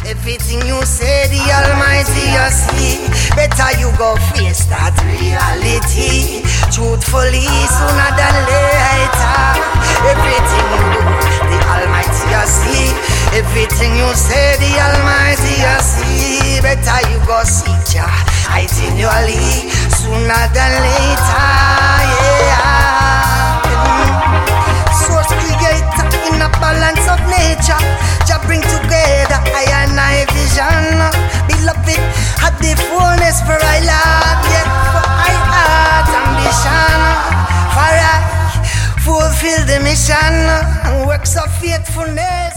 Everything you say, the Almighty you see. Better you go face that reality. Truthfully, sooner than later. Everything you do, the Almighty you see. Everything you say, the Almighty you see. Better you go seek ya continually, sooner than later. Yeah. Source creator in a balance of nature. Jah bring together I and I vision. Beloved, had the fullness for I love, yet for I heart ambition. For I fulfill the mission and works of faithfulness.